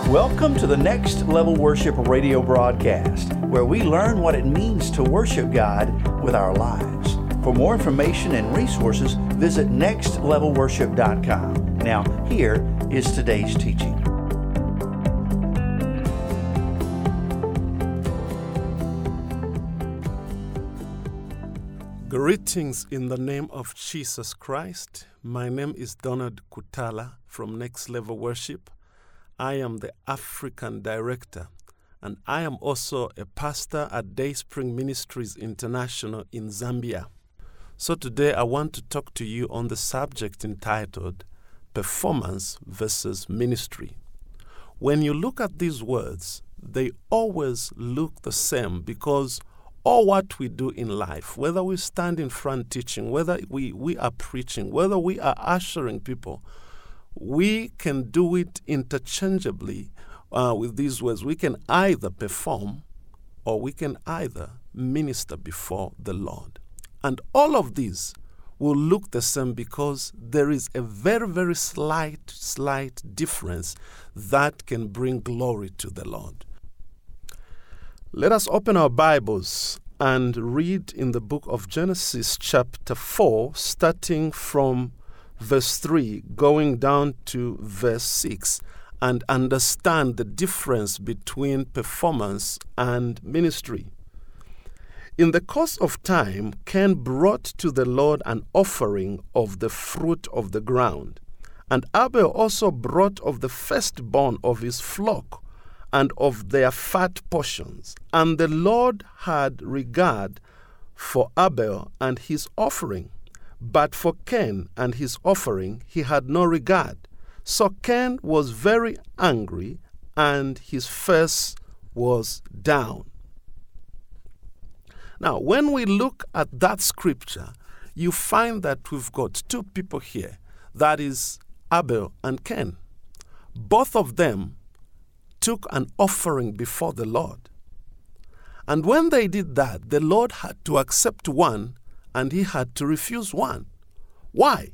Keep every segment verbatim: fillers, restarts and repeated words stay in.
Welcome to the Next Level Worship radio broadcast, where we learn what it means to worship God with our lives. For more information and resources, visit next level worship dot com. Now, here is today's teaching. Greetings in the name of Jesus Christ. My name is Donald Kutala from Next Level Worship. I am the African Director, and I am also a pastor at Dayspring Ministries International in Zambia. So today I want to talk to you on the subject entitled Performance versus Ministry. When you look at these words, they always look the same because all what we do in life, whether we stand in front teaching, whether we, we are preaching, whether we are ushering people, we can do it interchangeably uh, with these words. We can either perform or we can either minister before the Lord. And all of these will look the same because there is a very, very slight, slight difference that can bring glory to the Lord. Let us open our Bibles and read in the book of Genesis chapter four, starting from verse three, going down to verse six, and understand the difference between performance and ministry. In the course of time, Cain brought to the Lord an offering of the fruit of the ground, and Abel also brought of the firstborn of his flock and of their fat portions. And the Lord had regard for Abel and his offering, but for Cain and his offering he had no regard. So Cain was very angry, and his face was down. Now, when we look at that scripture, you find that we've got two people here. That is Abel and Cain. Both of them took an offering before the Lord. And when they did that, the Lord had to accept one and he had to refuse one. Why?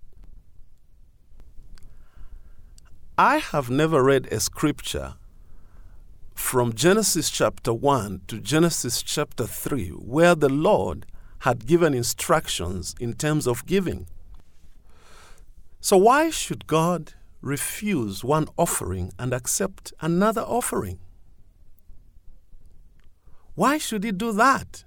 I have never read a scripture from Genesis chapter one to Genesis chapter three where the Lord had given instructions in terms of giving. So why should God refuse one offering and accept another offering? Why should he do that?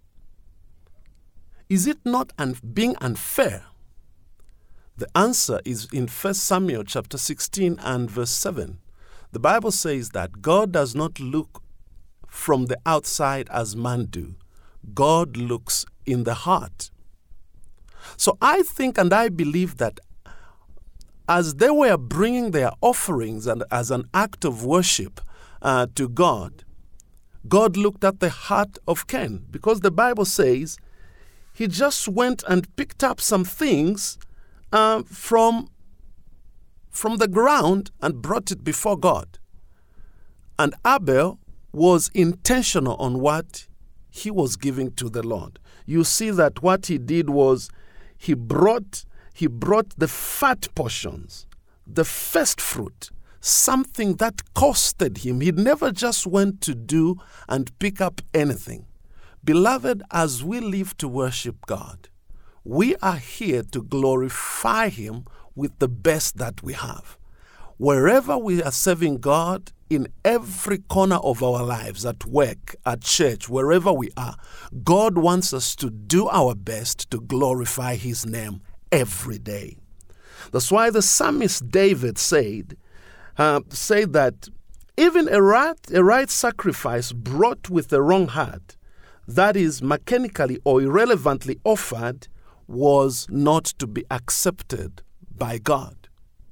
Is it not un- being unfair? The answer is in First Samuel chapter sixteen and verse seven. The Bible says that God does not look from the outside as man do. God looks in the heart. So I think and I believe that as they were bringing their offerings and as an act of worship uh, to God, God looked at the heart of Cain, because the Bible says he just went and picked up some things uh, from, from the ground and brought it before God. And Abel was intentional on what he was giving to the Lord. You see that what he did was he brought He brought the fat portions, the first fruit, something that costed him. He never just went to do and pick up anything. Beloved, as we live to worship God, we are here to glorify Him with the best that we have. Wherever we are serving God, in every corner of our lives, at work, at church, wherever we are, God wants us to do our best to glorify His name every day. That's why the psalmist David said, uh, said that even a right, a right sacrifice brought with a wrong heart, that is mechanically or irrelevantly offered, was not to be accepted by God.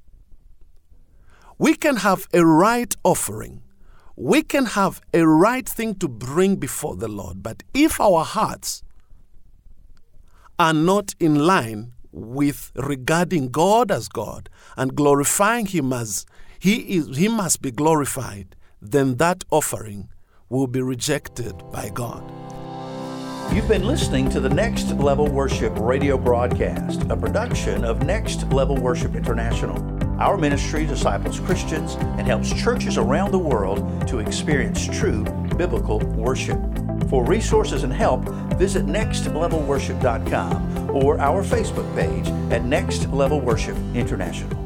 We can have a right offering. We can have a right thing to bring before the Lord. But if our hearts are not in line with regarding God as God and glorifying Him as He is, He must be glorified, then that offering will be rejected by God. You've been listening to the Next Level Worship radio broadcast, a production of Next Level Worship International. Our ministry disciples Christians and helps churches around the world to experience true biblical worship. For resources and help, visit next level worship dot com or our Facebook page at Next Level Worship International.